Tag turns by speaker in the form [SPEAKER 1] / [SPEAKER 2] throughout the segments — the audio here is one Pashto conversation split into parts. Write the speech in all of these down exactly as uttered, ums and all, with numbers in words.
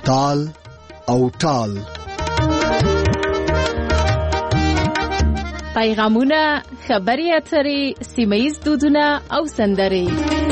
[SPEAKER 1] تال او ټال.
[SPEAKER 2] پیغامونه، خبري اترې، سیمه‌ییز دودونه او سندرې.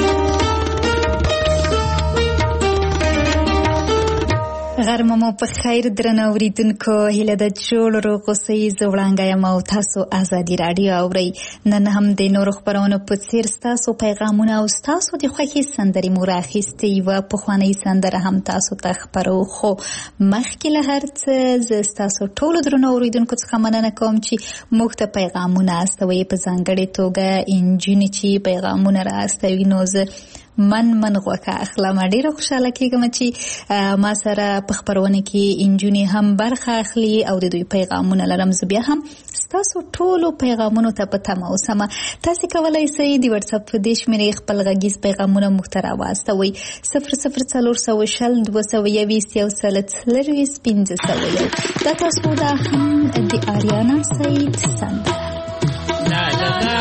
[SPEAKER 3] غرمه مو په خیر درنه اوریدونکو، هیله ده جوړ روغ اوسئ. زه وړانګه یم او تاسو ازادي راډیو اورئ. نن هم د نورو خپرونو په څیر ستاسو پیغامونه او ستاسو د خوښې سندرې مو راخیستې. یوه پخوانۍ سندره هم تاسو ته خپرو، خو مخکې له هر څه زه ستاسو ټولو درنو اوریدونکو څخه مننه کوم چې موږ ته پیغامونه استوئ. په ځانګړې توګه انجونې چې پیغامونه را استوي، نو زه من من غوکه اخلم. ډیره خوشاله کېږم چې ما سره په خپرونه کې انجونې هم برخه اخلي او د دوی پیغامونه لرم. زه بیا هم ستاسو ټولو پیغامونو ته په تمه اوسم. تاسې کولی شئ د واتساپ په دې شمېرې خپل غږیز پیغامونه موږ ته راواستوئ. صفر صفر څلور سوه شل دوه سوه یویشت یو سل څلرویشت پنځه سوه یو. دا تاسو دا هم د آریانا سعید سندره. لا لا لا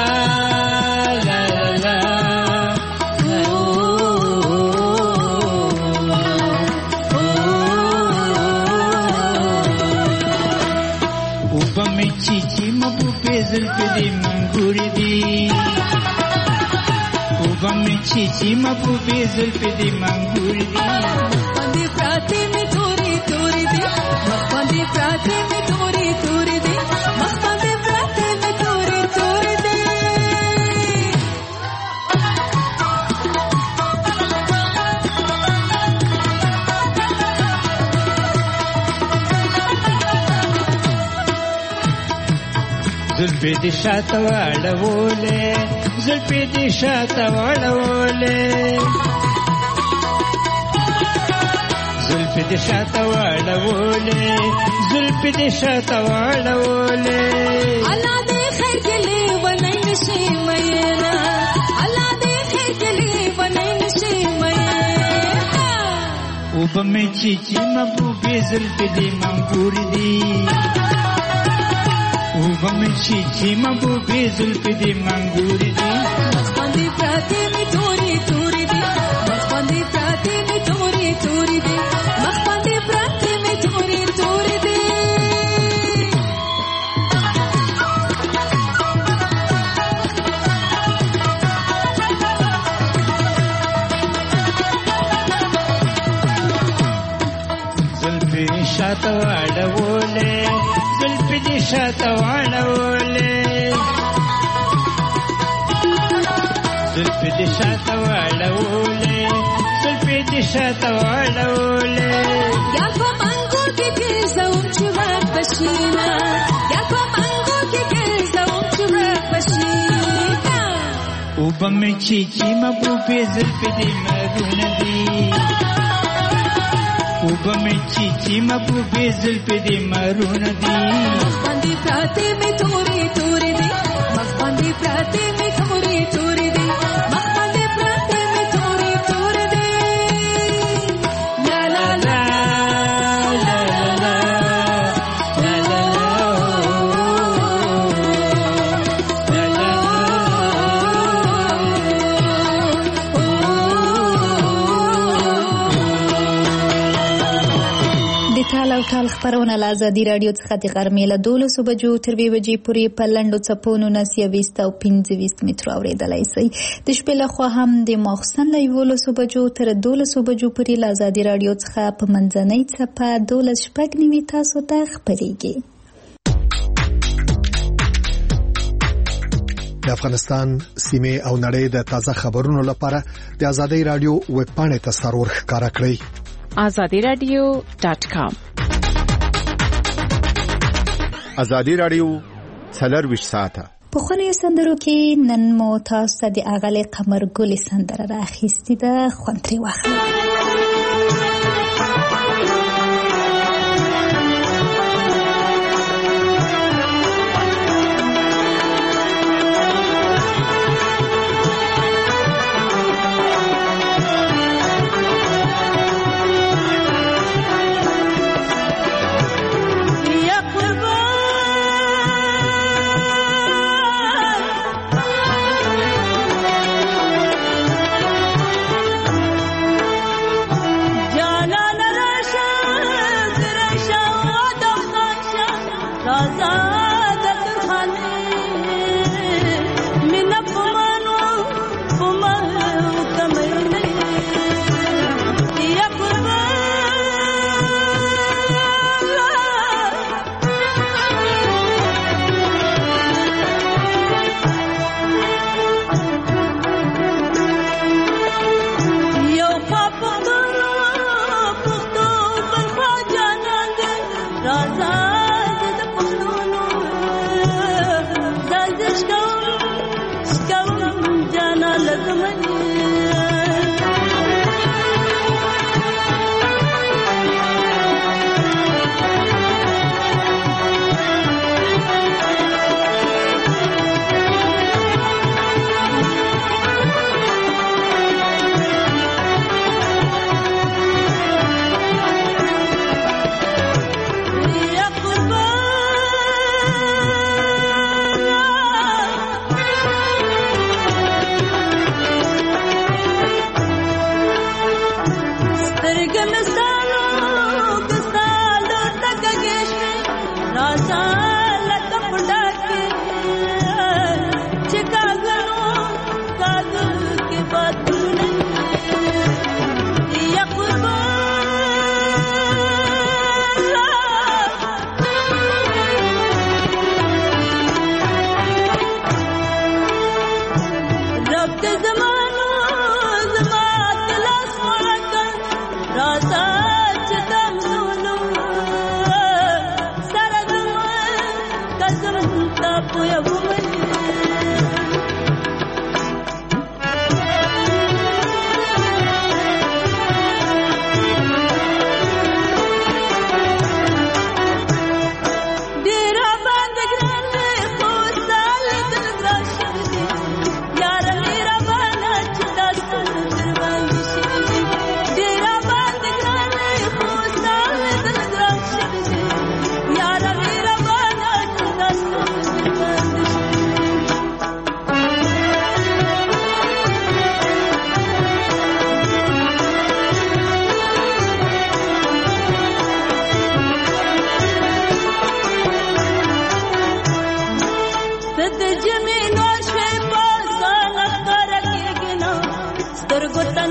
[SPEAKER 4] چیچی مبو پیزل پدی منگوری دی، اوبا می چیچی مبو پیزل پدی منگوری دی. مخبندی پراتی می توری توری دی، مخبندی پراتی می توری توری دی، مخبندی پراتی می توری توری دی. زلفی دی شاتا واڑوولے، زلفی دی شاتا واڑوولے، زلفی دی شاتا واڑوولے، زلفی دی شاتا واڑوولے. اللہ دے خیر گلی ونائی نشی مینا، اللہ دے خیر گلی ونائی نشی مینا. اوبا میں چیچی مبوبی زلفی دی منگوری دی، اوبا میں چیچی مبوبی زلفی دی منگوری دی. مخبندی پراتی می توری توری دی، مخبندی پراتی می توری توری دی، مخبندی پراتی می توری توری دی. زلفی شاتا واڑوولے، زلفی دی شاتا واڑوولے، زلفی دی شاتا واڑوولے، زلفی دی شاتا واڑوولے. یا کو منگو کی گرزاؤں چوک بشینا، یا کو منگو کی گرزاؤں چوک بشینا. اوبا میں چیچی مبوبی زلفی دی مرون دی، اوبا میں چیچی مبوبی زلفی دی مرون دی. مخبندی پراتی می توری توری دی، مخبندی پراتی می توری توری دی، مخبندی پراتی می توری توری دی. لا لا لا لا لا لا لا
[SPEAKER 3] ټال او ټال خپرونه له ازادي راډیو څخه د غرمې له دولسو بجو تر یوې بجې پورې په لنډو څپونو نس یویشت او پنځه ویشت مترو اورېدلی شئ. د شپې لخوا هم د ماخوستن له یولسو بجو تر دولسو بجو پورې له ازادي راډیو څخه په منځنۍ څپه دولس شپږ نوي تاسو ته خپرېږي.
[SPEAKER 1] د افغانستان سیمې او نړۍ د تازه خبرونو لپاره د ازادي راډیو ویب پاڼې ته سرور ښکاره کړئ.
[SPEAKER 2] azadi radio dot com.
[SPEAKER 5] ازادي راډیو څلرویشت ساعته.
[SPEAKER 3] په خونیو سندرو کې نن مو تاسو ته د اغلې قمر ګل سندره راخیستې ده، خوند ترې واخلئ.
[SPEAKER 4] जा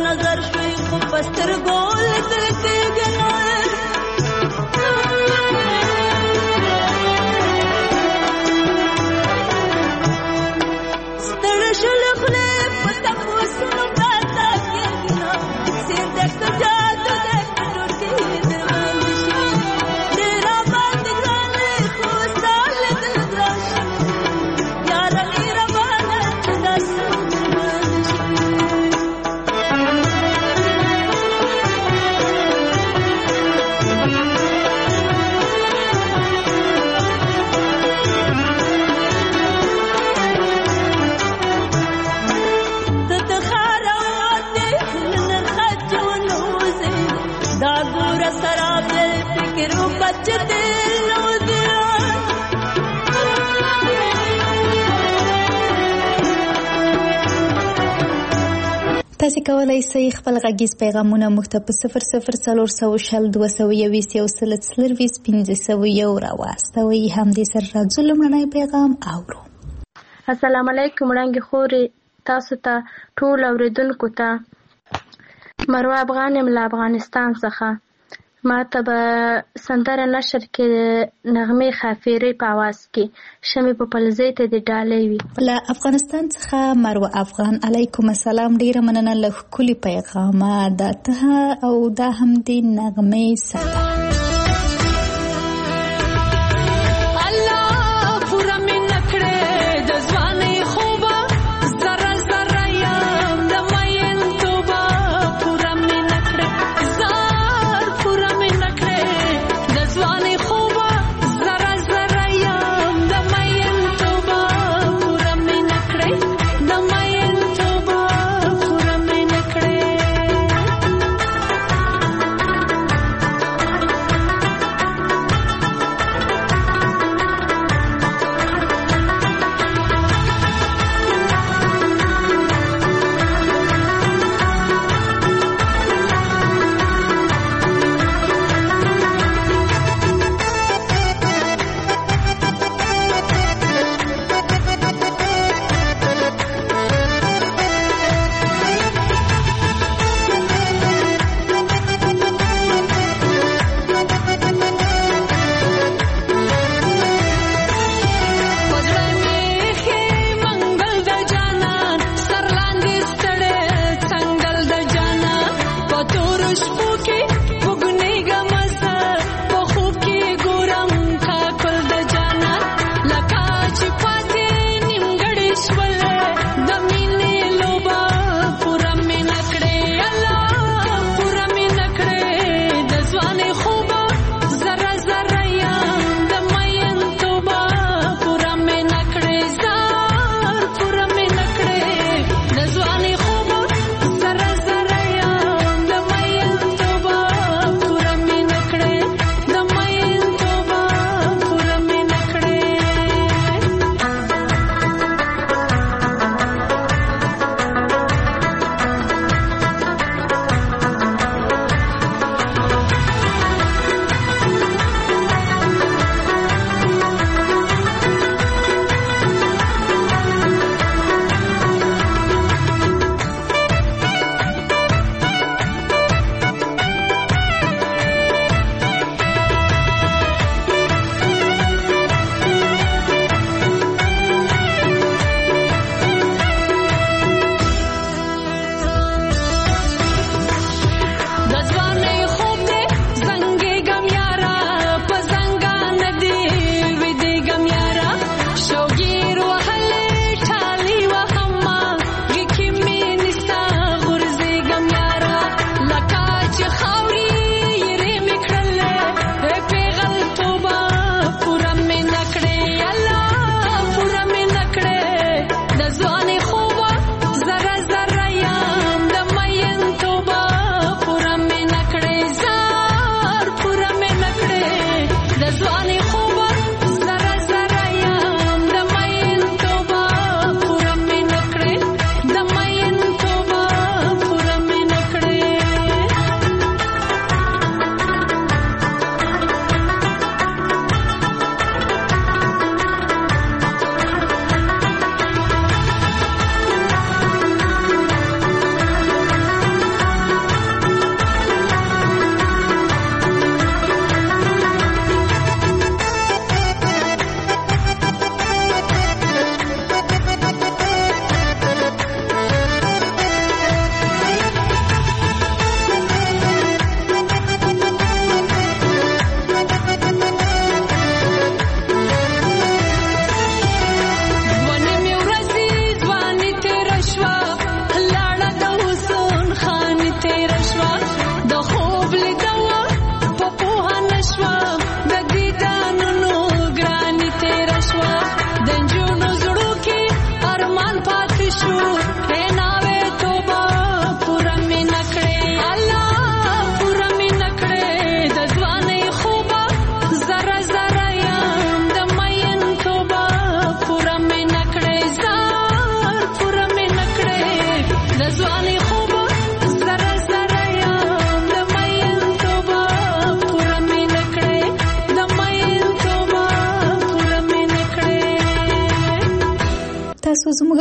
[SPEAKER 6] نظر شوي خو پستر ګول دل کې ګناه ستړ شل خله پتا وسنو پتا کېږي سیر دښت جادو دې ټوټې دروند شي ډېر باندې ګرانه خو سال دل دراش یار غیر باندې داس
[SPEAKER 3] تاسو کولای شئ خپل غږیز پیغامونه موږ ته په صفر صفر څلور سوه شل دوه سوه یوویشت یو سل څلرویشت پنځه سوه یو راواستوئ. همدې سره راځو لومړنی پیغام اورو.
[SPEAKER 7] السلام علیکم وړانګې خورې تاسو ته ټول اوریدونکو ته مروه افغان یم له افغانستان څخه. ما ته به سندره نشر کې نغمې خافیرې په اواز کې شمې په پلزۍ ته د ډالۍ وي.
[SPEAKER 3] له افغانستان څخه مروه افغان علیکم السلام. ډیره مننه له ښکلي پیغامه دا ته او دا هم د نغمې سندره.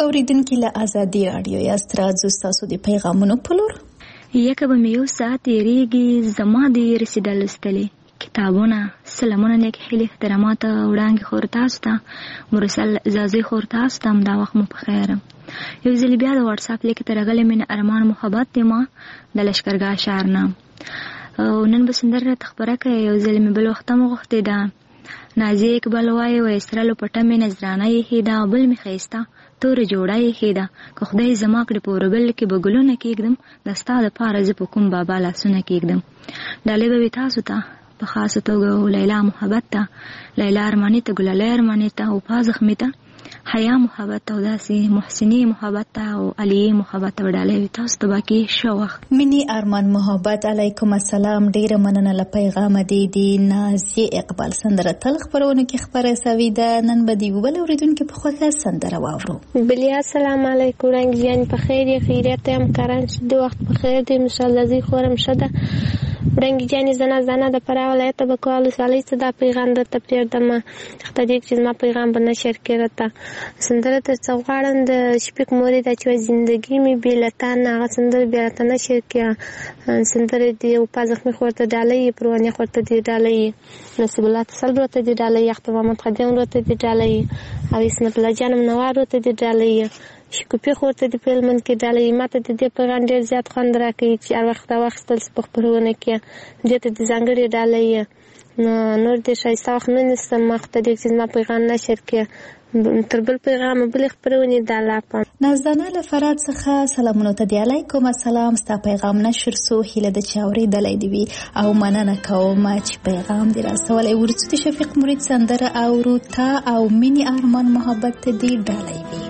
[SPEAKER 3] اوریدونکو له ازادي رادیو یاست، راځو ستاسو د پیغامونو په لور.
[SPEAKER 8] یکه به مې یو ساعت تېرېږي، زما د رسېدل لوستلې کتابونه سلامونه نیک هیلې احترامات وړاندې خور تاسو ته مرسل زازي خور تاسو ته دا وخت مو په خیر. یو ځل بیا د واتس اپ لیک ته راغلی مینه ارمان محبت دی ما د لشکرګاه شهر نه او نن به سندره تخبره کوي. یو ځل مې بل وخت هم غوښتې ده نازي اقبال وایي و اسرالو پټه مې نظرانه یې ښې ده بل مې ښایسته تورې جوړه یې ښې ده که خدای زما کړې په اوربل کې به ګلونه کېږدم د ستا دپاره زه په کوم بابا لاسونه کېږدم. ډالۍ به وي تاسو ته په خاصه توګه لیلا محبت ته، لیلا ارماني ته، ګلالۍ ارماني ته، اوپا زخمي ته، حیا محبت ته او داسې محسني محبت ته او علی محبت ته ډالۍ وي تاسو ته باقي ښه وخت.
[SPEAKER 3] مینی ارمان محبت علیکم السلام، ډیره مننه له پیغامه دی د نازیه اقبال سندره تل خپرونه کې خبره سوي ده. نن به دی بل اوریدونکو په خوښه سندره واورو.
[SPEAKER 9] بلیا السلام علیکم رنگ جان په خیر یې خیریت هم کاران د وخت په خیر دی ان شاء الله زی خورم شده رنگ جان زنه زنه د پر ولایت به کول سالي صدا پیغام د تپیر دمه خدای دې چې ما پیغام باندې شیر کړه سندره تر څوغړن د شپک موري د چې زندگی می بیلتان هغه سندره بیا ته نشي کې سندره دی او پازخ می خورته ډالۍ پرونه خورته دی ډالۍ نصیب الله تسل ورته دی ډالۍ یخت محمد خدیم ورته دی ډالۍ او اسمت الله جانم نوار ورته دی ډالۍ شکوپی خورته دی فلمن کې ډالۍ ماته د دې پیغام ډیر زیات خوند راکړي چې هر وخت واخستل په خبرونه کې دې ته د ځانګړي ډالۍ نور دې شایسته وخت نه نستم مخته دې چې ما پیغام نشر کې تر بل پیغام بل خبرونه د لاپم
[SPEAKER 3] نازدانه له فراد څخه سلامونه ته دی علیکم السلام ستا پیغام نشر سو هله د چاوري دلای دی او مننه کوم چې پیغام دی راسولای ورته شفیق مرید سندره او روتا او مینی ارمان محبت دی ډالۍ وی.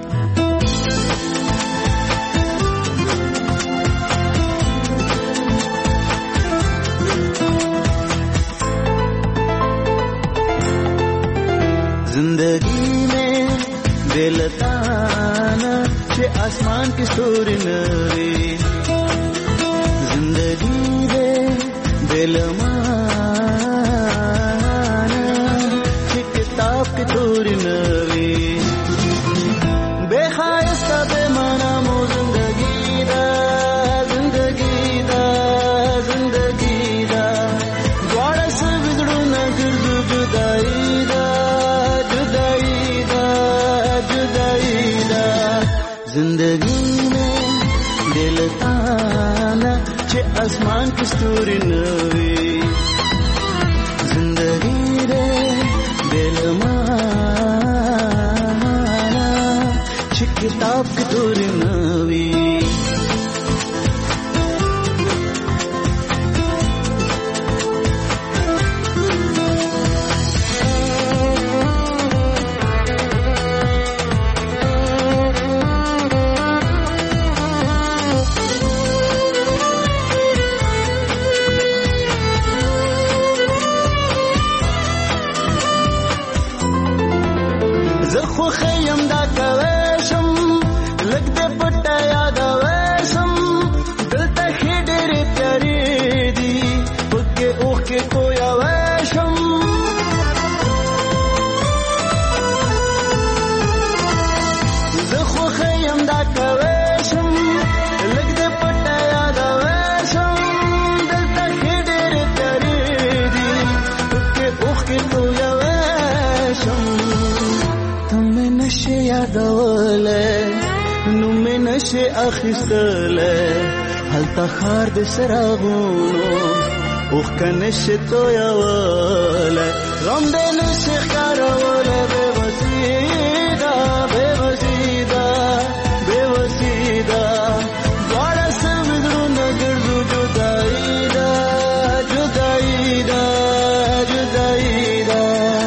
[SPEAKER 10] जिंदगी में बेलताना छे आसमान की सूरी नवी जिंदगी दे बेलमाना छे किताब की सूरी नवी बेखायस्ता बेमाना मो जिंदगी दा जिंदगी दा जिंदगी दा द्वारा से बिगड़ू न गिरदू जुदाई जिंदगी में दिल ताना छे आसमान की सूरी नवी जिंदगी रे दिल माना छे किताब की सूरी नवी خیم دا کوشم لګ دې پټه یاد وشم دلته خې ډېرې پیارې دي پکې اوښکې تویوشم زه خو خیم دا کوشم لګ دې پټه یاد وشم دلته خې ډېرې پیارې دي پکې اوښکې تویوشم نشه یادوله نو مې نشه اخیستله هلته خار د سراغونو اوښکه نشه تویوله غم دې نشه ښکاروله بې وسیده بې وسیده بې وسیده دواړه سوي زړونه ګرځو جدایي ده جدایي ده جدایي ده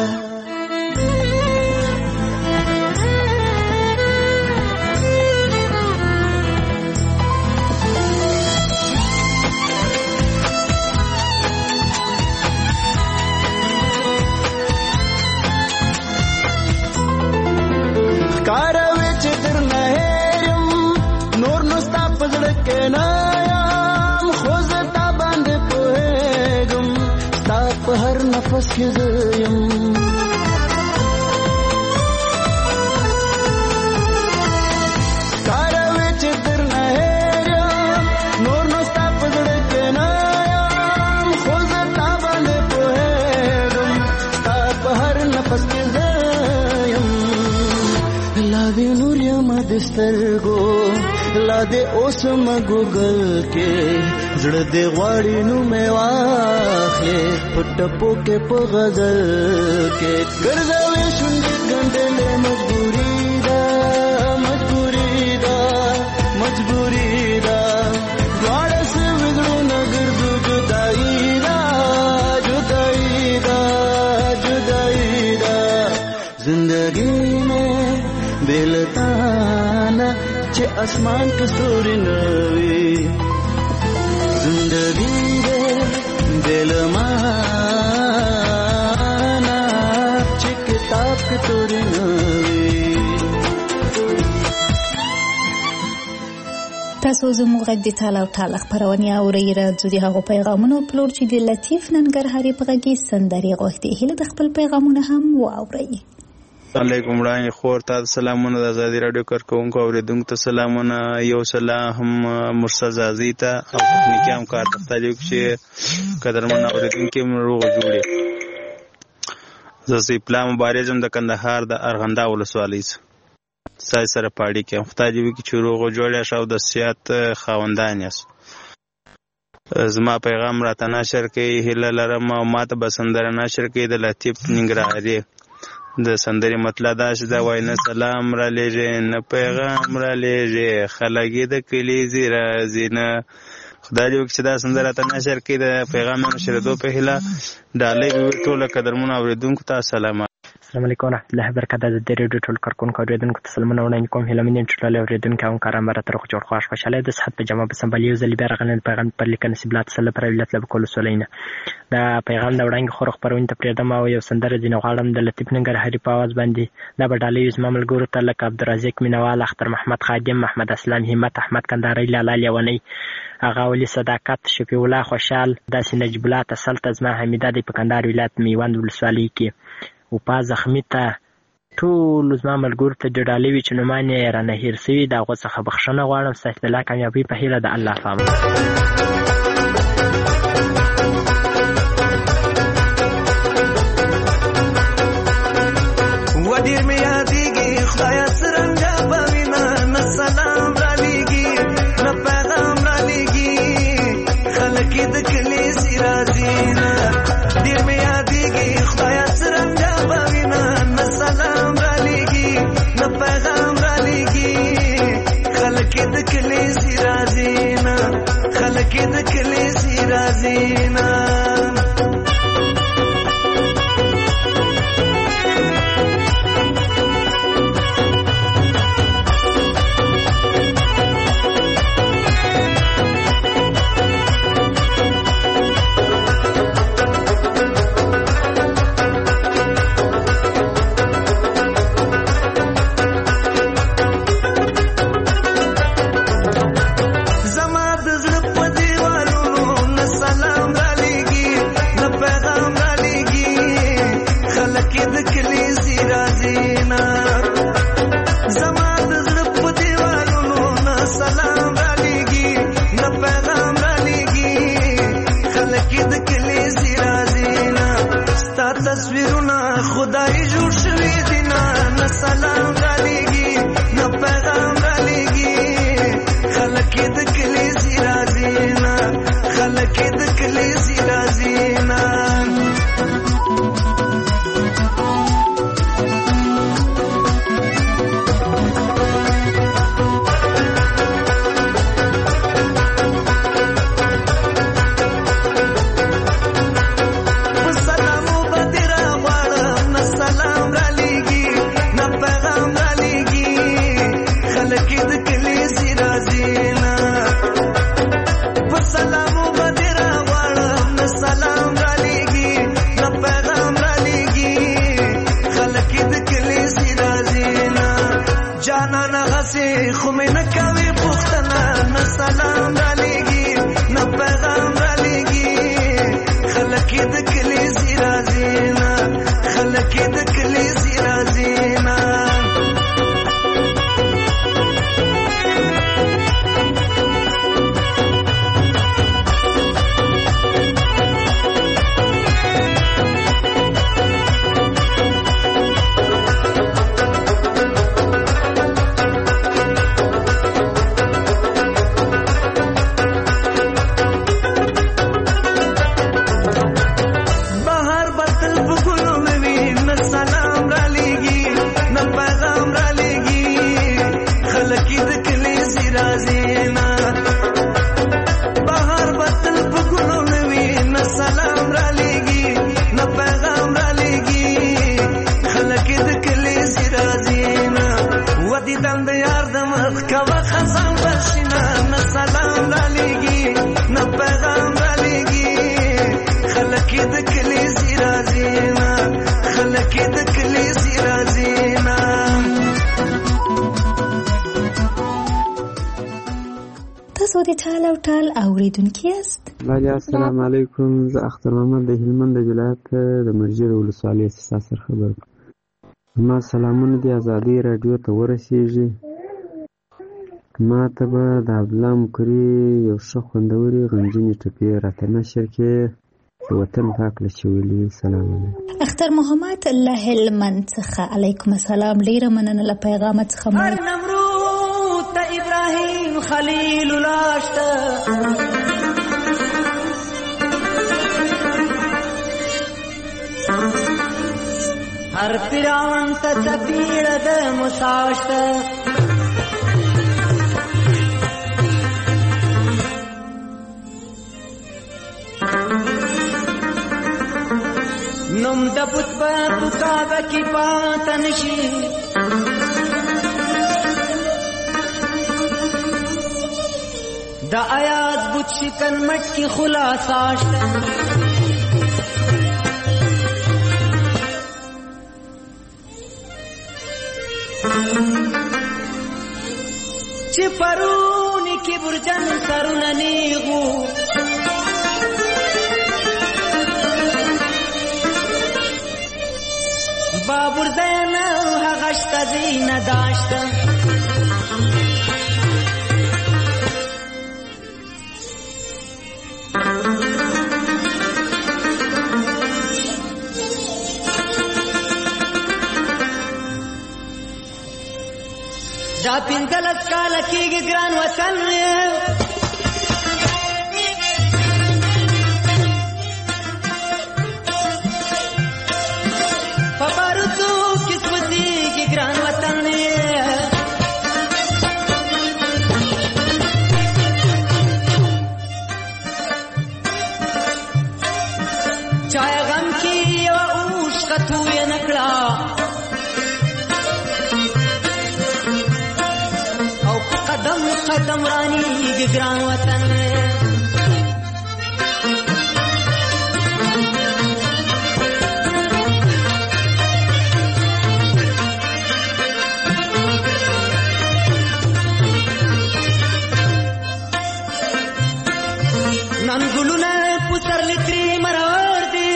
[SPEAKER 10] کاروي چې در نه هېرم نور نو ستا په زړه کې نه یم خو زه تا باندې پوهېږم ستا په هر نفس کې زه یم دسترګو لا دې اوس مګوګل کې زړه دې غواړي نو مې واخلې پټپو کې په غزل کې ګرځوي شونډې ګنډلې مجبوري ده مجبوري ده مجبوري ده دواړه سوګړو نګر دو جدائی ده جدائی ده جدائی ده زندگی میں بلتانا چې اسمان کې ستوري نوي زندگی دې دلمانا چې کتاب کې ستوري نوي.
[SPEAKER 3] تاسو زموږ غږ د ټال او ټال خبرونه اورئ. راځو د هغو پیغامونو پلور چې د لطیف ننګرهاري په غږ کې سندري غوښتي. هله د خپل پیغامونه هم واورئ.
[SPEAKER 11] علیکم وړاندې خور تاسو سلامونه د آزادي رادیو کارکونکو اوریدونکو ته سلامونه. یو سلام هم مرسل زازي ته او تخنیکی همکار ته تعلق چې قدرمن اوریدونکو مروغ جوړي. زه پلا مبارزم د کندهار د ارغنده ولسوالۍ سای سره پاړی کې خدای دې وکړي چې روغ جوړه شاو د سیات خاوندان یاست. زما پیغام راته نشر کوي هله لرم او ماته بسندره نشر کوي د لطیف ننګرهاري د سندري مطلب دا چې دا وای نه سلام را لېږي نه پیغام را لېږي خلک د کلی زیرا زینه خدای دې وکړي چې دا سندره ته نشر کړي د پیغام نشریدو په هیله ډالۍ به ټول قدرمن اوریدونکو ته سلام.
[SPEAKER 12] السلام علیکم ورحمۃ اللہ وبرکاتہ. د ریډیو ټول کارکونکو اوریدونکو ته سلامونه وړاندې کوم. هیله مې ټول اوریدونکو هم کارم برته روغ جوړ خوښ خوشاله د صحت په جمع په سمبالي او زلی بیرغه پیغام پر لیکنه سبلات سره پر ویلت لب کول سولینه دا پیغام د وړاندې خور خبرونه ته پریدم او یو سندره دین غواړم د لطیف ننګرهاري په आवाज باندې دا بډالې اسماء ملګرو ته لکه عبدالرزاق مینوال اختر محمد خادم محمد اسلام همت احمد کندهاری لالا لیونی اغا ولی صداقت شفیع الله خوشال داسې نجیب الله تسل تزما حمیده د پکندار ولایت میوند ولسوالۍ کې او په زخمی ته ټول زما ملګرو ته ډډالې وي چې نومان یې رانه هیر سوي د هغو څخه بخښنه غواړم. ستاسو د لا کامیابۍ په هیله د الله په امان.
[SPEAKER 10] ودیر مې یادېږي خدایه څرنګه به وینه نه سلام رالیږي نه پیغام رالیږي خلک یې د کلیسې راځي نه ډېر مې یادېږي خدایه څرنګه به وینه نه سلام رالیږي نه پیغام رالیږي خلک یې د کلیسې راځي نه خلک یې د کلیسې راځي نه. تصویرونه خدای جوړ شوي دي نه نه سلام رالیږي نه پیغام رالیږي خلک یې د کلیسې راځي نه خلک یې د کلیسې راځي نه. پیغام رالیږي خلک د کلی زیرازینا خلک د کلی زیرازینا.
[SPEAKER 3] تاسو د ټال او ټال اوریدونکي یاست.
[SPEAKER 13] بله السلام علیکم. زه اختر محمد د هلمند ولایت د مرجر ولسوالۍ سره سره خبر ما سلامونه د ازادي رادیو ته ورسیږي. ما ته به د عبدالله مکري یو ښه خوندورې رنجینې ټپې راته نشر کړې د وطن پاک له چولي. سلام علیکم.
[SPEAKER 3] اختر محمد له هلمند څخه علیکم السلام. ډیره مننه له پیغام څخه.
[SPEAKER 6] هر نمرود ته ابراهیم خلیل لاشته هر فرعون ته چپیړه د موسی شته نوم د بت په کعبه کې پاتې نشي د آیات بت شکن مټ کې خلاصا شته چې پرونی کې برجن سرونه نیغو بابور دینا هغشت زین داشت دا پینځلس کاله کېږي ګران وطن په بارودو کې سوځېږي ګران وطن چای غم کې یوه اوښکه تویه نه کړه قدم قدم رانیږي ګران وطن نن ګلونه پسرلي ترې مرور دي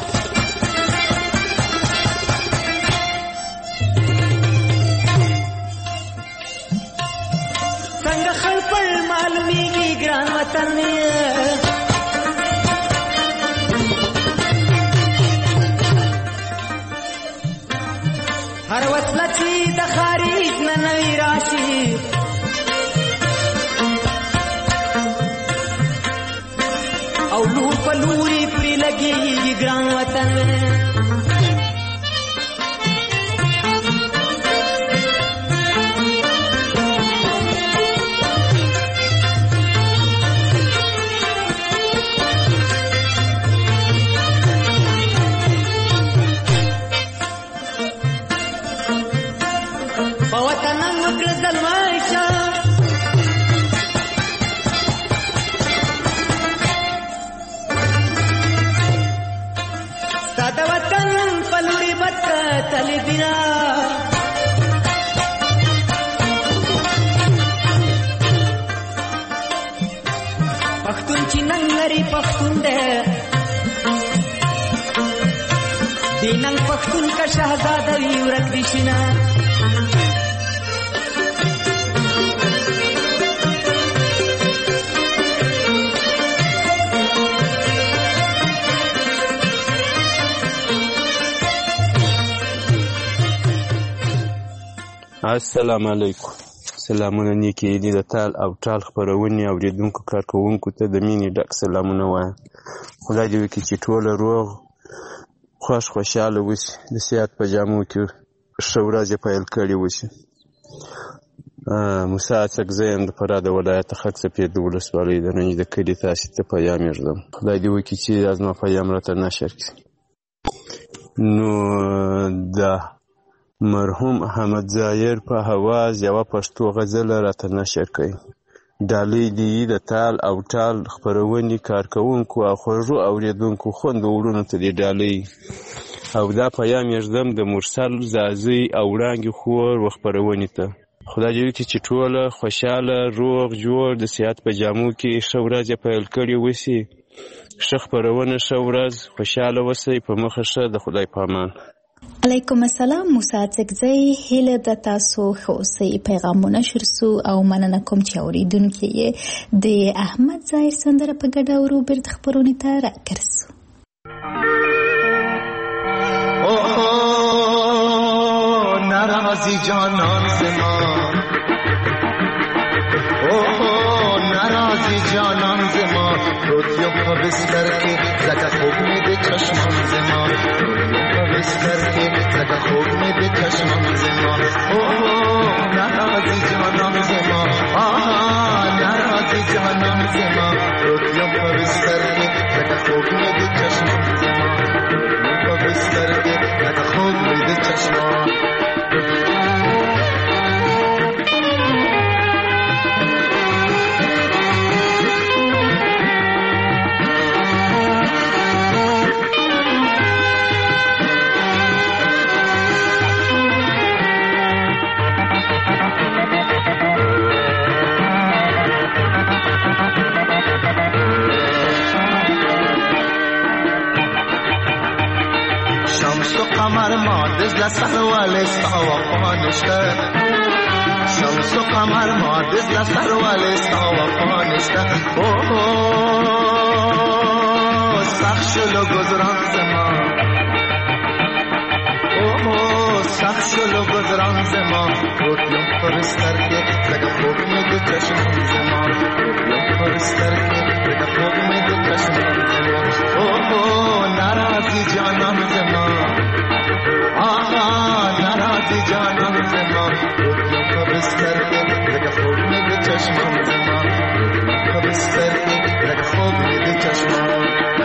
[SPEAKER 6] څنګه خلپړ معلومیږي ګران وطن هر وسله چې د خارج نه نوی راشي او لور په لوري پرې لګېږي ګران وطن تلبینا پښتون چې نن لري پښتون دی دی نن پښتون کا شهزاده وي ورک دي شنه
[SPEAKER 11] السلام علیکم. سلامونه نیکې دي د تال او ټال خپرونې اورېدونکو کارکوونکو ته د مینې ډک سلامونه وایم. خدای دې وکړي چې ټوله روغ خوښ خوشحاله اوسي، د صحت په جامو کې ښه ورځ یې پیل کړې اوسي. موسی اڅکزی یم د فراه د ولایت خاک سفید د ولسوالۍ د رنج د کلي تاسې ته پیام یې ږدم. خدای دې وکړي چې دا زما پیام راته نشر کړي. نو دا مرحوم احمد ظاهر په حواز یوه پښتو غزله راته نشر کوي.
[SPEAKER 14] ډالۍ دي د تال او ټال خپرونې کارکوونکو او خوږو اورېدونکو خوند وړونو ته دې ډالۍ او دا پیام یږدم د مرسل زازۍ او وړانګې خور و خپرونې ته. خدای دې وکړي چې ټوله خوشحاله روغ جوړ د صحت په جامو کې ښه ورځ یې پیل کړې وسي. ښه خپرونه ښه ورځ خوشحاله وسئ په مخه ښه د خدای په امان.
[SPEAKER 3] علیکم السلام موسی څکزی هیله د تاسو ښه اوسئ. پیغامونه شر سو او مننه کوم چې اورېدونکي یې د احمد ظاهر سندره په ګډه اورو بیرته خپرونې ته راګرځو.
[SPEAKER 10] ناراضی جانان زما اوه ناراضی جانان زما روتیم په بستر کې زکه خوب مې د چشمان زما روتیم په بستر کې زکه خوب مې د چشمان زما اوه ناراضی جانان زما آها ناراضی جانان زما روتیم په بستر کې زکه خوب مې د چشمان زما روتیم په بستر کې زکه خوب مې د چشمان قمر ما دزل سروال ستا وفا نشته شمس و قمر ما دزل سروال ستا وفا نشته اوه سخت شلو گذران زما اوه سخت شلو گذران زما روتیم پرستر که زگه خوب می دو چشمان زما روتیم پرستر که زگه خوب می دو چشمان زما اوه ناراضی جانان زما آها ناراضی جانان زما روتیم په بستر کې لکه خوب مې د چشمان زما روتیم په بستر کې لکه خوب مې د چشمان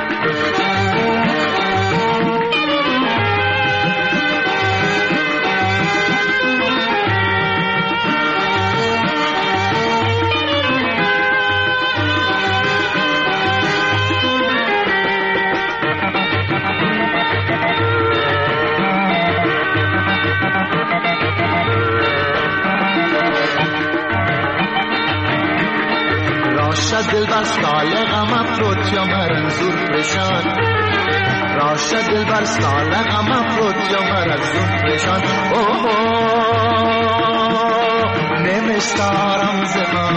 [SPEAKER 10] دل بر سال غم افروت یا مرنزور پریشان راشه دل بر سال غم افروت یا مرنزور پریشان اوه نمیشتارم زما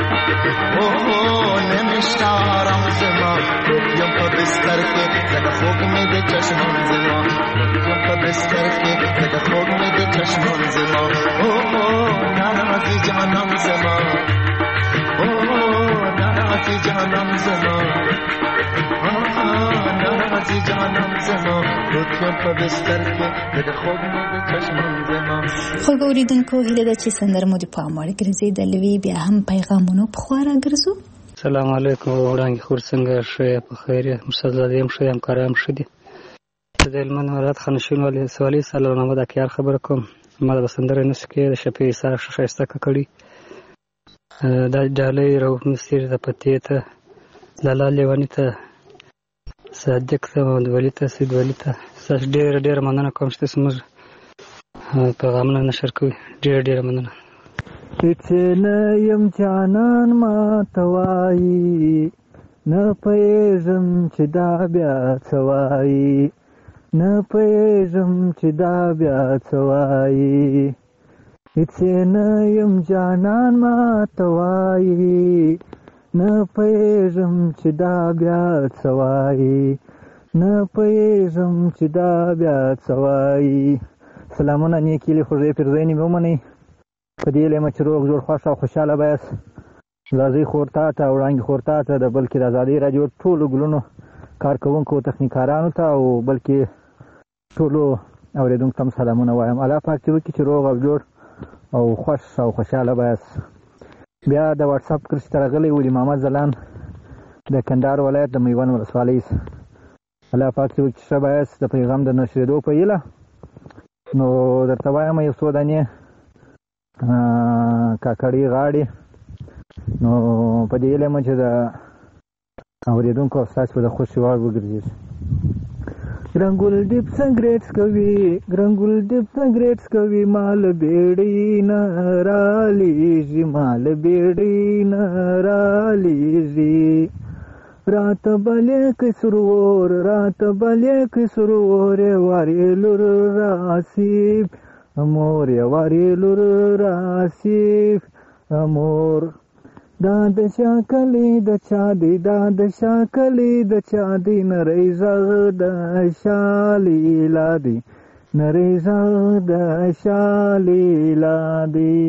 [SPEAKER 10] اوه نمیشتارم زما روتیم په بستر کې لکه خوب مې د چشمان زما روتیم په بستر کې لکه خوب مې د چشمان زما اوه ناراضی جانان زما اوه ناراضی جانان زما ناراضی جانان زما روتیم په بستر کې لکه خوب مې د چشمان زما.
[SPEAKER 3] خوږ اورېدونکو هیله ده چې سندره مو د پام وړ ګرځېدلې بیا هم پیغامونو په خوا راګرځو.
[SPEAKER 15] السلام علیکم وړانګې خور څنګه ښه په خیر یې مرسل یم ښه یم کارام ښه دي د هلمند ولایت خانشین ولسوالۍ سالار محمد اکیار خبره کوم. ما د سندره نسخ کې د شفیع سره ښایسته کړي دا ډالۍ رؤف مسیر د پتې ته لالا لیواني ته صادق ته محمد ولي ته سید ولي ته ستاسو ډېره ډېره مننه کوم چې تاسو موږ پیغامونه نشر کوئ. ډېره ډېره مننه.
[SPEAKER 16] هیڅ نه یم جانان ماته وایي نه پوهېږم چې دا بیا څه وایي نه پوهېږم چې دا بیا څه وایي هیڅ نه یم جانان ماته وایي نه پوهېږم چې دا بیا څه وایي نه پوهېږم چې دا بیا څه وایي. سلامونه نیکې هیلې خوږې پیرزوینې مې ومنئ. په دې هیله یم چې روغ جوړ خوښ او خوشحاله به یاست. زازۍ خور تا ته وړانګې خور تا ته د بلکې د ازادۍ راډیو ټولو ګلونو کارکوونکو تخنیکارانو ته او بلکې ټولو اورېدونکو ته هم سلامونه وایم. الله پاک دې وکړي چې روغ او جوړ او خوښ او خوشحاله به یاست. بیا د واټساپ کرښې ته راغلی ولي محمد ځلان د کندهار ولایت د میوند ولسوالۍ. الله پاک دې وکړي ښه به یاست. د پیغام د نشرېدو په هیله نو درته وایم یو څو دانې کاکړي غاړې نو په دې علم چې د اورېدونکو استاد په د خوشي وار وګرځي ګرنګول ډیپ سنگریټس کوي ګرنګول ډیپ سنگریټس کوي مال بیړی نه رالیږي مال بیړی نه رالیږي رات بلې کې سرور رات بلې کې سرور وارې لور راسیب امور وارې لور راسیب امور دا د شاکلی د چا دی دا د شاکلی د چا دی نری زغ د شالی لادی نری زغ د شالی لادی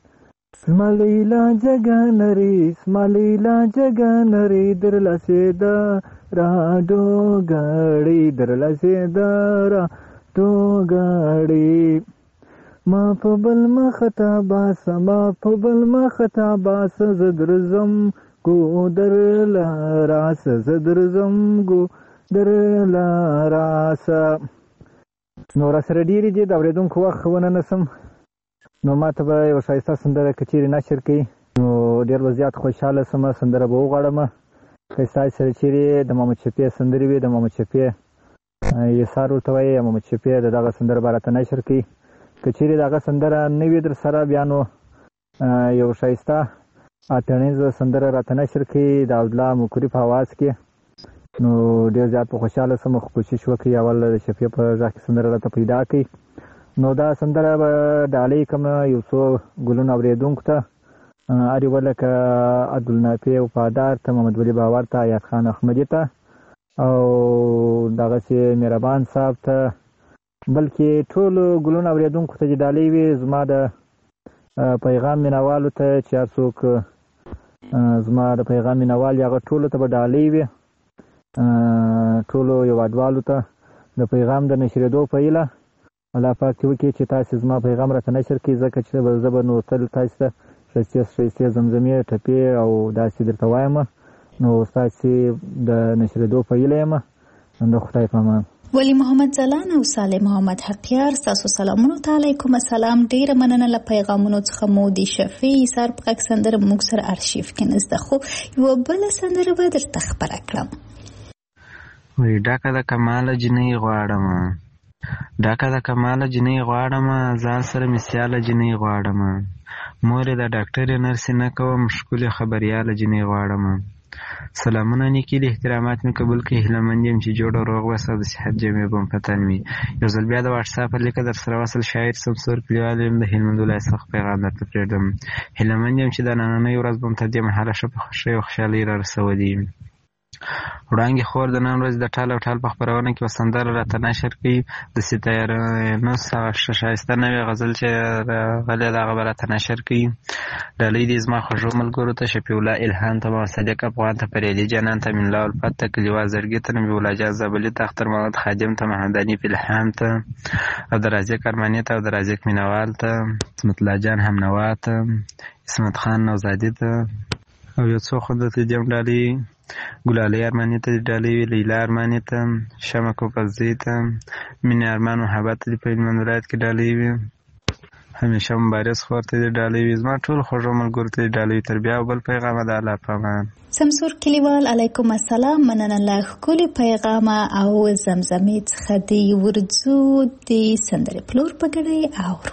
[SPEAKER 16] سملیلا جگا نری سملیلا جگا نری در لسیدا را دو گاڑی در لسیدا را دو گاڑی ما په بل مخته باسه ما په بل مخته باسه زه درځم ګودر لاراسه زه درځم ګودر لاراسه نو راسره ډېرې دي د اورېدونکو وخت ونه نسم نو ما ته به یوه ښایسته سندره که چیرې نشر کوي نو ډېر به زیات خوشحاله سم سندره به وغواړم که ستاسې سره چیرې د محمد شفیع سندرې وي د محمد شفیع یسار ورته وایي یا محمد شفیع د دغه سندره به راته نشر کوي که چیرې دغه سندره نه وي در سره بیا نو یو ښایسته اټنیزه سندره راته نشر کوي د عبدالله مکري په اواز کې نو ډېر زیات په خوشحاله سم خو کوشش وکړي اول د شفیع په غږ کې سندره راته پیدا کړي نو دا سندره به ډالۍ کوم یو څو ګلونه اورېدونکو ته هر یوه لکه عبدالنافع وفادار ته محمد ولی باور ته ایاز خان احمدي ته او دغسې مهربان صاحب ته بلکې ټولو ګلونه اورېدونکو ته چې ډالۍ وي زما د پیغام مینوالو ته چې هر څوک زما د پیغام مینوال وي هغه ټولو ته به ډالۍ وي ټولو هېوادوالو ته د پیغام د نشرېدو په هیله الله پاک دې وکړي چې تاسې زما پیغام راته نشر کړي ځکه چې زه به نو تل تاسې ته ښایستې ښایستې زمزمې ټپې او داسې درته وایم نو ستاسې د نشرېدو په هیله یم د خدای په امان
[SPEAKER 3] ولی محمد ځلان او صالح محمد حقیار ستاسو سلامونو ته علیکم السلام ډیره مننه له پیغامونو څخه مو د شفیع یسار په غږ سندره موږ سره ارشیف کې نزده خو یوه بله سندره به درته خپره کړم
[SPEAKER 17] وایي ډاکه د کماله جنۍ غواړم ډاکه د کماله جنۍ غواړم ځان سره مې سیاله جنۍ غواړم مورې د ډاکټرې نرسې نه کوم ښکلې خبریاله جنۍ غواړم سلامونه نیکي د احترامات مې قبول کړي هیله مند یم چې جوړ او روغ اوسه او د صحت جامې به مو په تن وي یو ځل بیا د واټساپ پر لیکه در سره وصل شاعر سمسور کلیوال یم د هلمند ولایت څخه پیغام درته پرېږدم هیله مند یم چې دا نننۍ ورځ به مو تر دې مهاله ښه په خوښۍ او خوشحالۍ را رسولي وړانګې خور د نن ورځ د ټال او ټال په خپرونه کې به سندره راته نشر کوي د ستایرنوس هغه ښایسته نوې غزل چې راغلی ده هغه به راته نشر کوي ډالۍ دې زما خوږو ملګرو ته شفیع الله الهام ته محمد صدیق افغان ته فریدي جانان ته امین الله الفت ته کلیوال زړګي ته نبي الله جان زابلي ته اختر محمد خادم ته محمداني الهام ته عبدالرازق ارماني ته عبدالرازق مینوال ته عصمت الله جان همنوا ته اسمت خان نوزادي ته او یو څو خو درته دیم ډالۍ ګلالۍ ارماني ته دې ډالۍ وي لیلا ارماني ته شمع کوپزۍ ته مینې ارمان محبت ته دې په هلمند ولایت کې ډالۍ وي همیشه مبارز خور ته دې ډالۍ وي زما ټول خوږو ملګرو ته دې ډالۍ وي تر بیا او بل پیغامه د الله په امان
[SPEAKER 3] سمسور کلیوال علیکم السلام مننه له ښکلي پیغامه او زمزمې څخه دې ورځو د سندرې پلور په ګډۍ اورو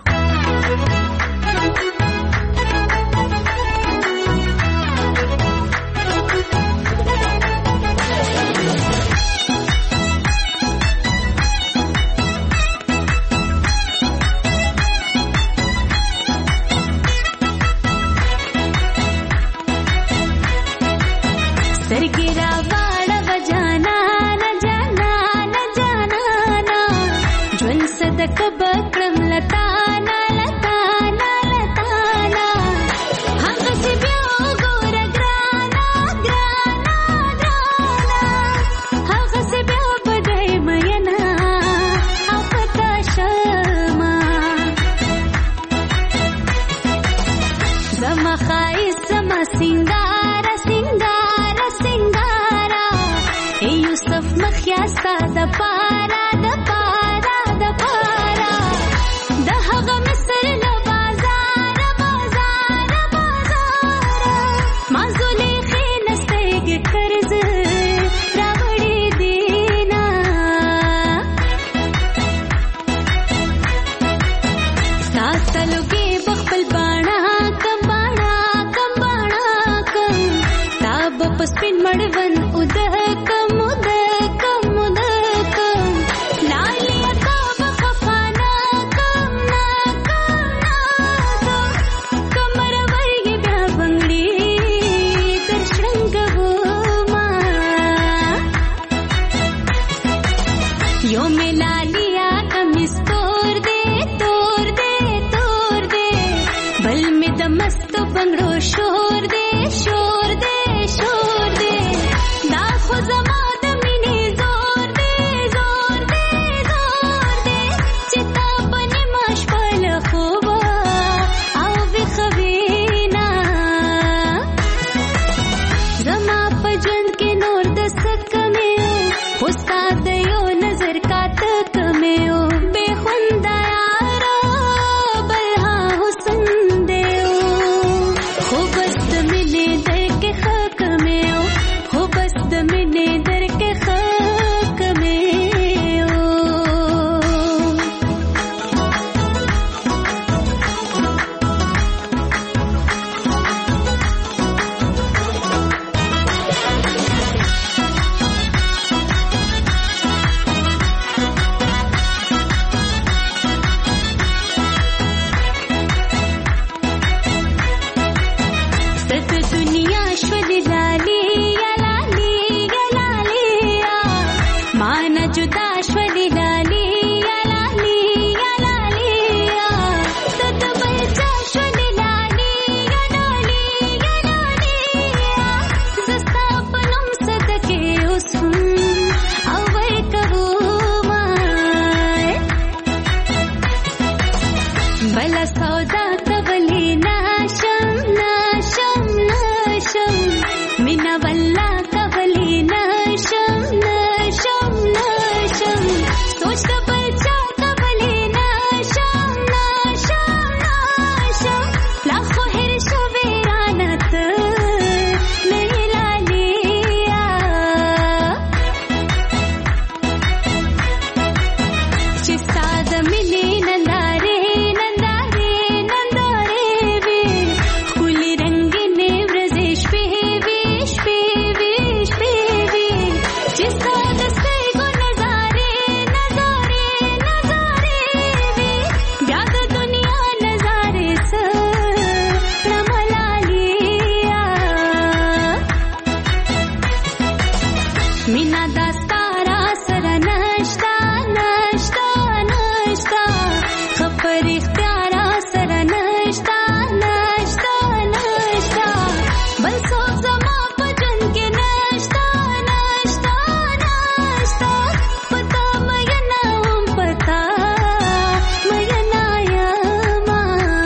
[SPEAKER 18] مینا داستارا سره نشتا نشتا نشتا خبر اختیارا سره نشتا نشتا نشتا بل څوک زما په ژوند کې نشتا نشتا نشتا پتا مینا هم پتا مینا یما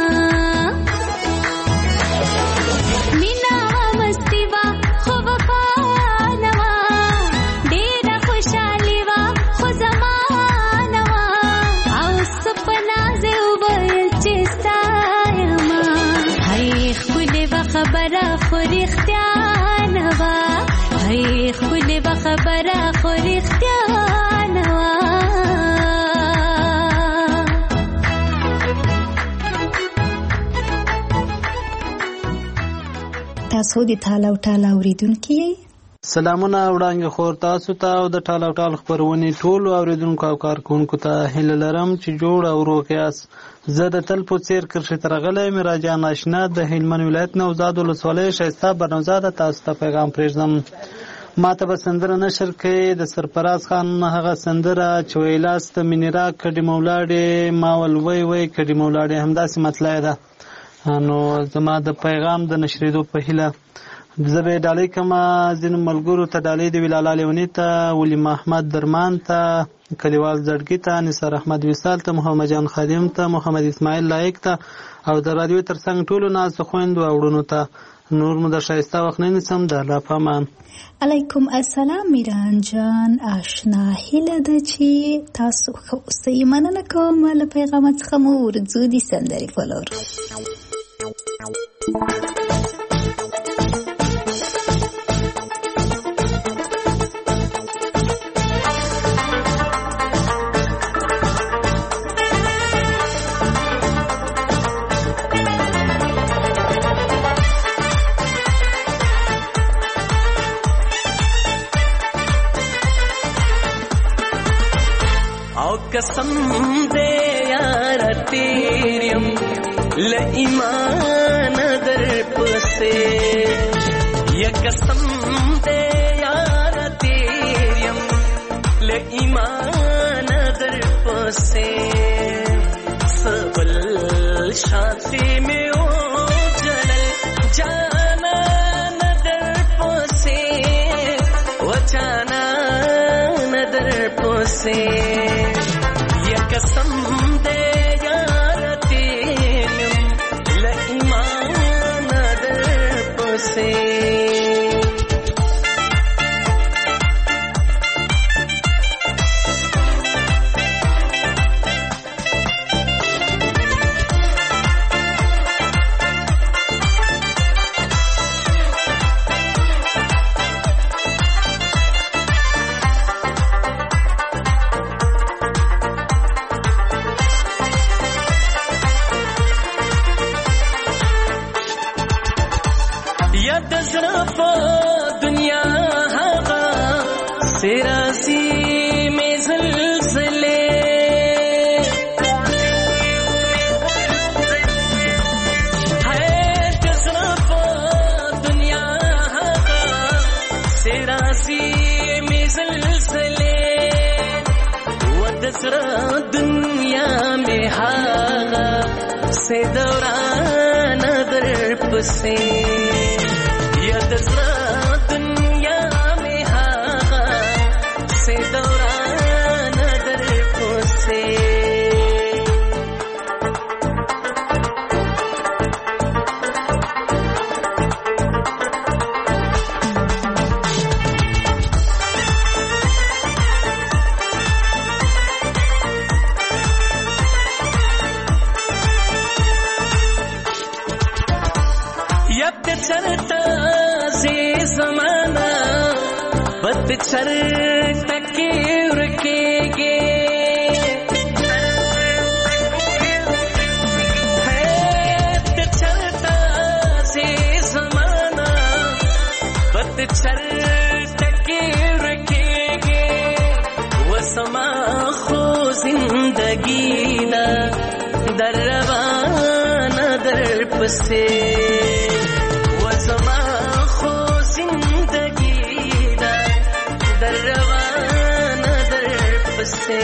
[SPEAKER 18] مینا مستی وا خو وفا نوا ډېره خوشحالي وا خو زمانه وا او سپنا زه وویل چې ستا یما هی ښکلې وه خبره خو رښتیا نه وه هی ښکلې وه خبره خو رښتیا نه وه
[SPEAKER 3] تاسو د ټال او ټال اوریدونکي یئ؟
[SPEAKER 19] سلامونه وړاندې خور تاسو ته او د ټال او ټال خپرونې ټولو اوریدونکو او کارکونکو ته هیله لرم چې جوړ او روغ یاست. زه د تل په څیر کرښې ته راغلی یم راجان اشنا د هلمند ولایت نوزاد ولسوالۍ ښایسته بنوزاده تاسو ته پیغام پرېږدم. ما ته به سندره نشر کوي د سرفراز خان هغه سندره چې ویلاست مینې را کډې مولاړې ما ول وی وی کډې مولاړې همداسې مطلع ده. نو زما د پیغام د نشریدو په هیله زه به ډالۍ کومه ځینو ملګرو ته ډالۍ د ولاله لیوني ته ولی محمد درمان ته کلیوال زړګي ته نثار احمد وصال ته محمد جان خادم ته محمد اسماعیل لایق ته او د رادیو ترڅنګ ټولو ناز خويندو او وړونو ته نور مو د ښایسته وخت نه نیسم د الله په امان.
[SPEAKER 3] علیکم السلام میران جان آشنا هیله ده چې تاسو ښه اوسئ. مننه کوم له پیغامات څخه مو ورځو دي سندرې فلور.
[SPEAKER 10] कसम दे यार तेरियम ल ईमान दर पसे ये कसम दे यार तेरियम ल ईमान दर पसे सबल शादी में ओ जलल जाना नदर पसे वो जाना नदर पसे कसम दे यार तेरियम ल ईमान दर पसे दुनिया हवा सिरासी में ज़लज़ले है तज़रफ़ दुनिया हवा सिरासी में ज़लज़ले वो तज़रा दुनिया में हवा से दौरान दर्प से तज़रा दुनिया में हागा से दौरान दर्पो से यब चलता ज़माना पतझर तक रुकेगे है चलता से ज़माना पतझर तक रुकेगे वो समा खो जिंदगी ना दर रवाना दर्प से वो समा जिंदगी ना दर
[SPEAKER 20] پسې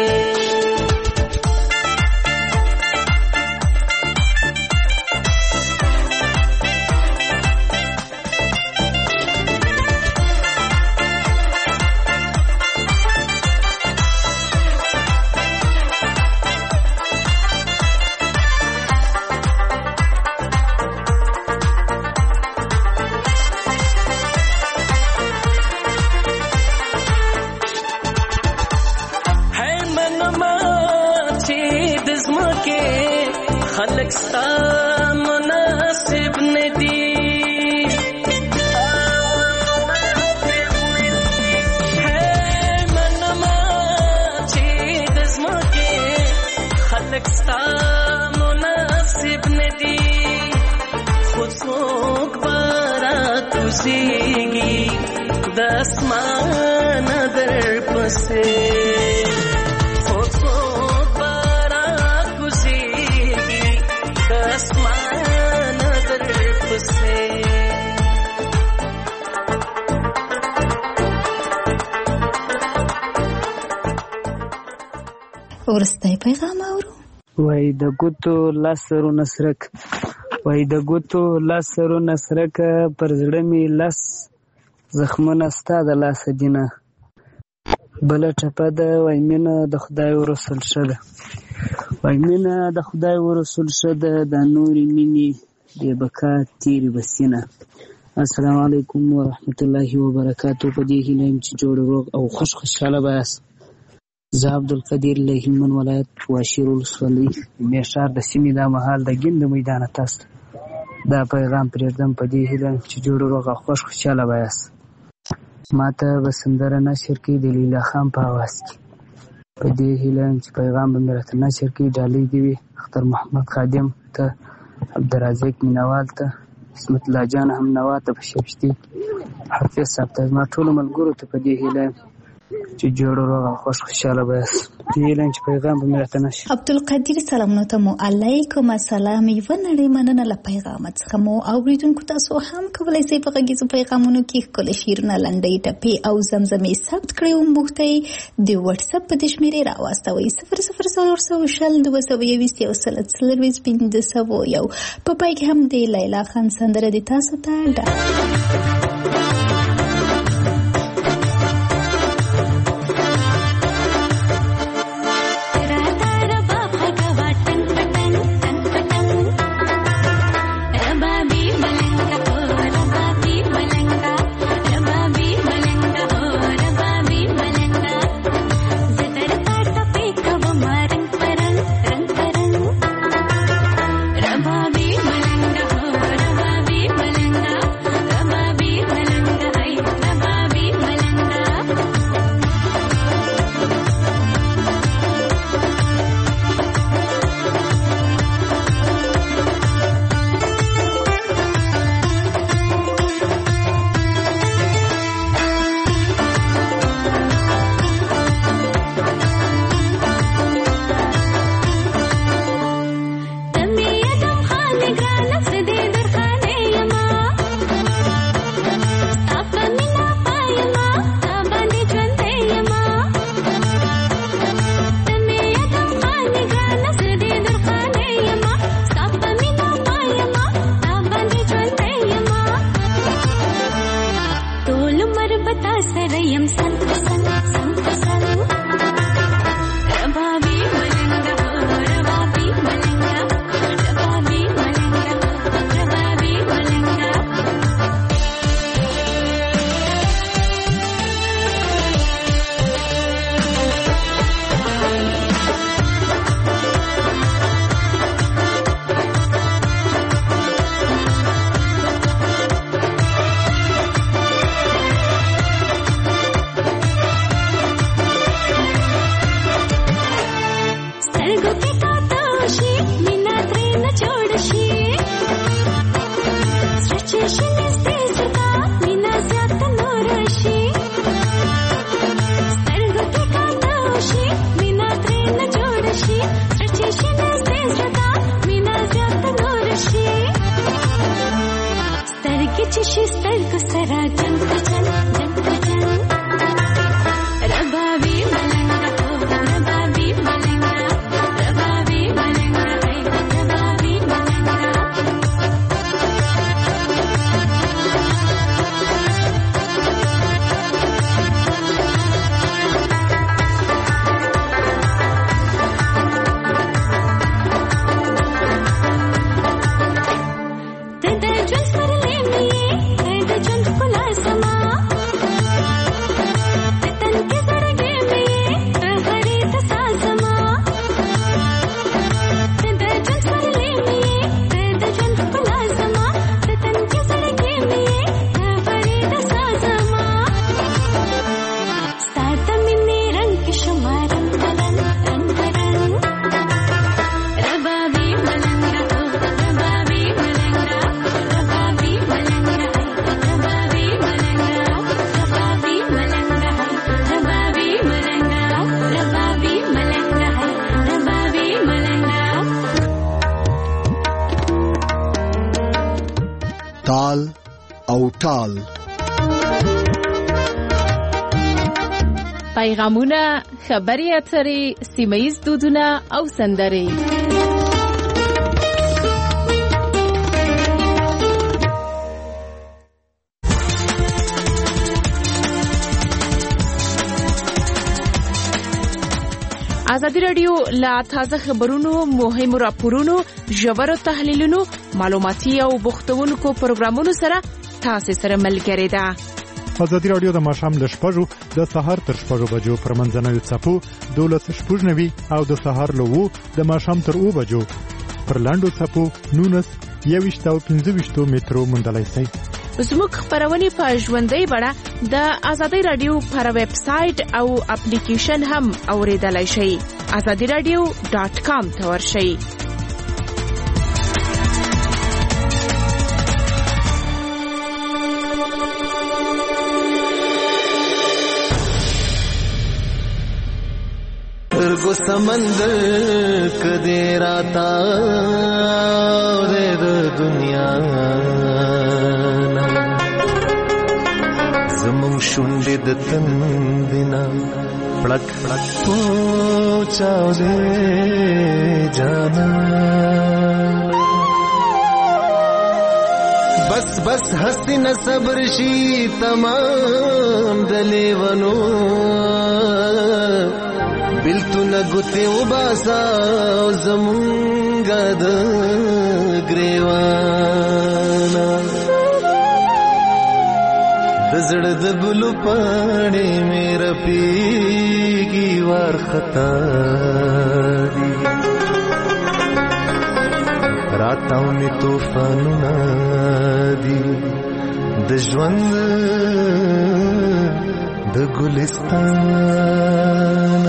[SPEAKER 3] ورسته پیغام اورو.
[SPEAKER 21] وای د ګوتو لاسرو نسرک وای د ګوتو لاسرو نسرک پر زړه می لاس زخمونه ستا د لاس دینه بل ټپه ده وای مینه د خدای ورسول شده وای مینه د خدای ورسول شده د نوري مینی د بکا تیری بسینه. السلام علیکم ورحمت الله وبرکاتہ. په دې هیله چې جوړ روغ او خوش خوشاله باسه. زه عبدالقدیر له هلمند ولایت واشیر ولسوالۍ میشار د سیمې دا مهال د ګند میدانه تاسو دا پیغام پرېږدم په دې هیله چې جوړ روغ او خوش خوشاله باسه. ماته به سندره نشر کړي د لیلا خان په اواز کې. په دې هیله چې پیغام به مې راته نشر کړي ډالۍ دې وي اختر محمد خادم ته، عبدالرزاق مینوال ته، اسمت الله جان هم نوا ته په شپشتي، حافظ صاحب ته، زما ټولو ملګرو ته په دې هیله چې جوړ روغ او خوش خوشاله باسه. دې هیله چې پیغام به مې راته نشر.
[SPEAKER 3] عبدالقدیر سلامونه ته مو علیکم السلام. یوه نړۍ مننه له پیغامت څخه مو اوریدونکو تاسو هم کولی شئ په غږیزو پیغامونو کې ښکلي شعرونه، لنډۍ، ټپې او زمزمې ثبت کړئ او موږ ته یې د وټساپ په دې شمېرې راواستوئ صفر صفر څلور سوه شل دوه سوه یویشت یو سل څلرویشت پنځه سوه یو. په پای کې هم د لیلا خان سندره د تاسو ته ډالۍ.
[SPEAKER 18] Rama
[SPEAKER 1] ټال.
[SPEAKER 2] پیغامونه، خبري اترې، سیمه‌ییز دودونه او سندرې. ازادي راډیو لا تازه خبرونو، مهمو راپورونو، ژورو تحلیلونو، معلوماتي او بوختونکو پروګرامونو سره تاسو سره ملګری ده.
[SPEAKER 20] ازادي راډیو د ماښام له شپږو د سهار تر شپږو بجو پر منځنوي څپو دولس شپږ نوي او د سهار له وو د ماښام تر اوو بجو پر لاندو څپو نونس یویشت او پنځه ویشتو مترو موندلای شئ.
[SPEAKER 2] زموږ خبرونه په ژوندۍ بڼه د ازادي راډیو پر ویب سټ او اپلیکیشن هم اوریدلای شئ. ازادي راډیو ډاٹ کام ته ورشئ.
[SPEAKER 10] ارگو سمندر کدے راتا رے دنیا زمون شونډې د تندنا پړک پړک پوچاو دې جانا بس بس حسین صبر شي تمام دلې ونو بلتو نګوتې وباسا زمونږه د ګریوانا دزړه د ګلو پاڼې مې رپېږي وارخطا دي راتاو مې طوفانونه دي د ژوند د ګلستان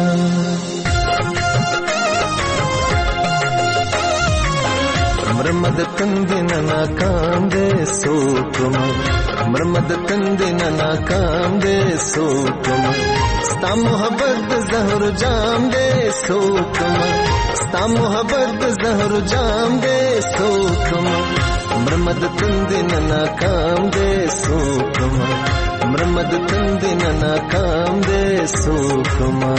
[SPEAKER 10] مرمد کندنا ناکام دے سوکما مرمد کندنا ناکام دے سوکما ستا محبت زہر جام دے سوکما ستا محبت زہر جام دے سوکما مرمد کندنا ناکام دے سوکما مرمد کندنا ناکام دے سوکما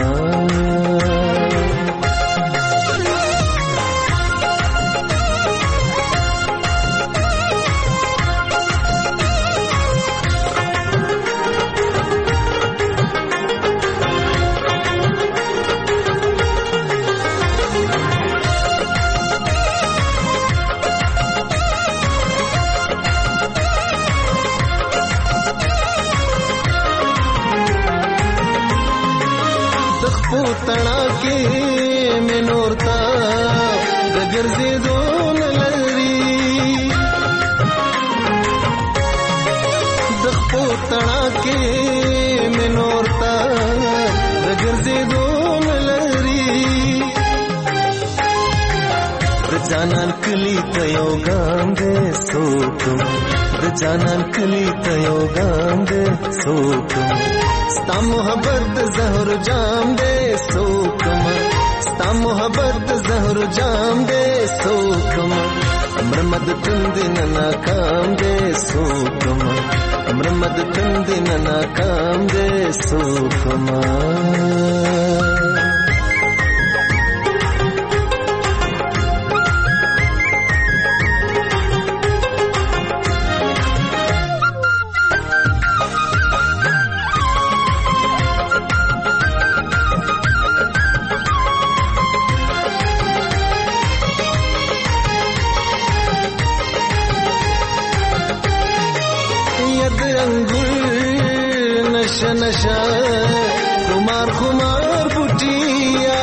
[SPEAKER 10] تنا کے میں نورتا دگر سے دون لری دخپو تنا کے میں نورتا دگر سے دون لری جانان کلی تیو گام دے سوکم جانان کلی تیو گام دے سوکم ستا محبت زہر جام دے سوکما ستا محبت زہر جام دے سوکما مرمد تندنا ناکام دے سوکما مرمد تندنا ناکام دے سوکما नशा खुमार खुमार बुटिया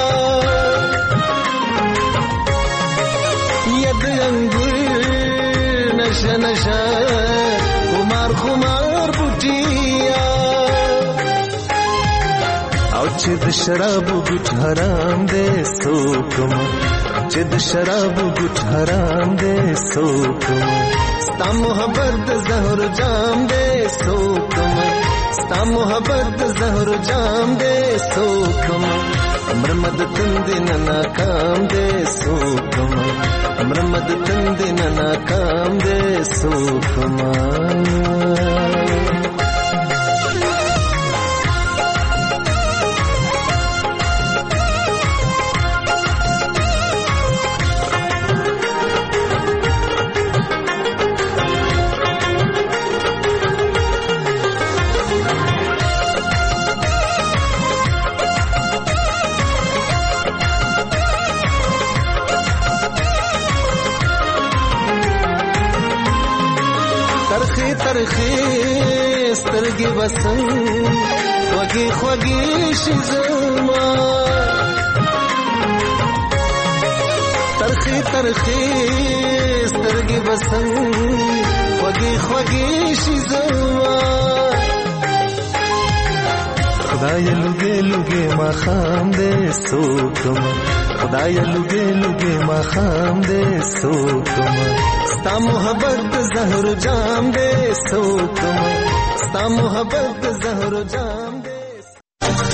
[SPEAKER 10] यद अंगुर नशा नशा खुमार खुमार बुटिया और चिद शराब गुट हराम दे सोकमा चिद शराब गुट हराम दे सोकमा सता मोहब्बत जहर जाम दे सोकमा सता मोहब्बत जहर जाम दे सोकमा امرمد تندن ناکام دے سوکما امرمد تندن ناکام دے سوکما ترخی سترګې بسن خوږې خوږې شي زما ترخی ترخی سترګې بسن خوږې خوږې شي زما خدای لږه لږه ما خام دې سوکما خدای لږه لږه ما خام دې سوکما ستا محبت زهر جام دے سوکما ستا محبت زهر جام